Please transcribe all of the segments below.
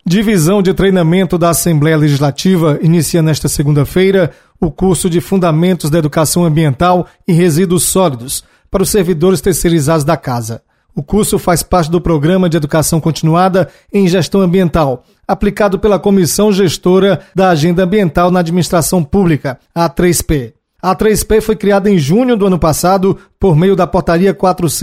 Divisão de Treinamento da Assembleia Legislativa inicia nesta segunda-feira o curso de Fundamentos da Educação Ambiental e Resíduos Sólidos para os servidores terceirizados da Casa. O curso faz parte do Programa de Educação Continuada em Gestão Ambiental, aplicado pela Comissão Gestora da Agenda Ambiental na Administração Pública, a A3P. A A3P foi criada em junho do ano passado por meio da Portaria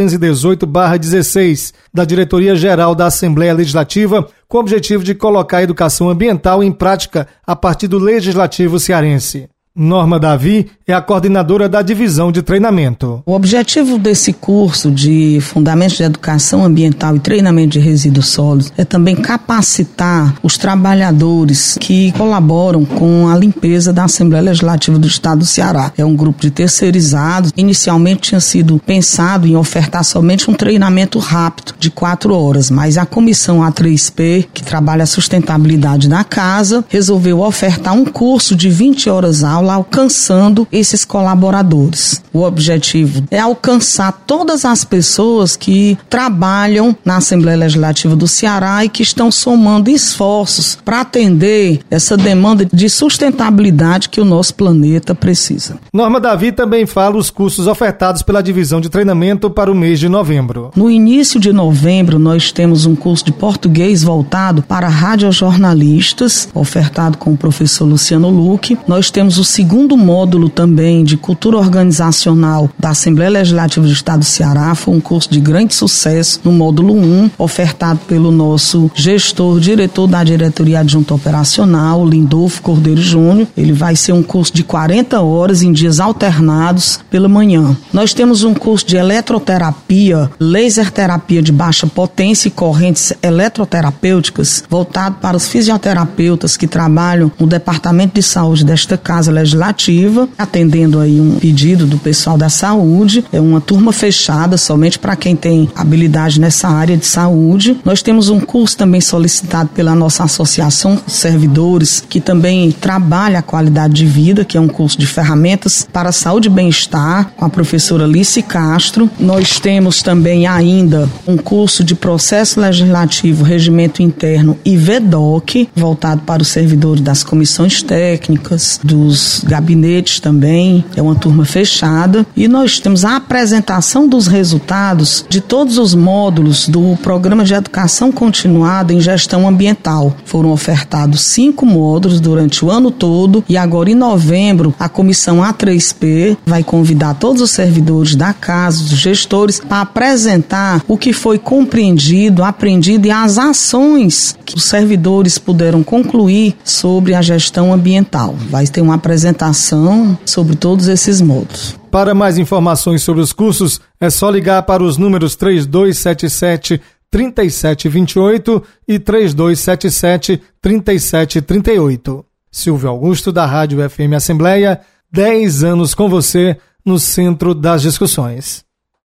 418/16 da Diretoria-Geral da Assembleia Legislativa, com o objetivo de colocar a educação ambiental em prática a partir do Legislativo cearense. Norma Davi é a coordenadora da divisão de treinamento. O objetivo desse curso de Fundamentos de Educação Ambiental e Treinamento de Resíduos Sólidos é também capacitar os trabalhadores que colaboram com a limpeza da Assembleia Legislativa do Estado do Ceará. É um grupo de terceirizados. Inicialmente tinha sido pensado em ofertar somente um treinamento rápido de 4 horas, mas a comissão A3P, que trabalha a sustentabilidade da casa, resolveu ofertar um curso de 20 horas aula alcançando esses colaboradores. O objetivo é alcançar todas as pessoas que trabalham na Assembleia Legislativa do Ceará e que estão somando esforços para atender essa demanda de sustentabilidade que o nosso planeta precisa. Norma Davi também fala os cursos ofertados pela divisão de treinamento para o mês de novembro. No início de novembro, nós temos um curso de português voltado para radiojornalistas, ofertado com o professor Luciano Luque. Nós temos o segundo módulo também de cultura organizacional da Assembleia Legislativa do Estado do Ceará. Foi um curso de grande sucesso no módulo 1, ofertado pelo nosso gestor, diretor da Diretoria Adjunta Operacional, Lindolfo Cordeiro Júnior. Ele vai ser um curso de 40 horas em dias alternados pela manhã. Nós temos um curso de eletroterapia, laser terapia de baixa potência e correntes eletroterapêuticas, voltado para os fisioterapeutas que trabalham no Departamento de Saúde desta Casa Legislativa, atendendo aí um pedido do pessoal da saúde. É uma turma fechada, somente para quem tem habilidade nessa área de saúde. Nós temos um curso também solicitado pela nossa associação de servidores, que também trabalha a qualidade de vida, que é um curso de ferramentas para a saúde e bem-estar, com a professora Alice Castro. Nós temos também ainda um curso de processo legislativo, regimento interno e VEDOC, voltado para os servidores das comissões técnicas, dos gabinetes também. É uma turma fechada. E nós temos a apresentação dos resultados de todos os módulos do Programa de Educação Continuada em Gestão Ambiental. Foram ofertados 5 módulos durante o ano todo e agora em novembro a comissão A3P vai convidar todos os servidores da casa, os gestores, para apresentar o que foi compreendido, aprendido e as ações que os servidores puderam concluir sobre a gestão ambiental. Vai ter uma apresentação sobre todos esses módulos. Para mais informações sobre os cursos, é só ligar para os números 3277-3728 e 3277-3738. Silvio Augusto, da Rádio FM Assembleia, 10 anos com você no centro das discussões.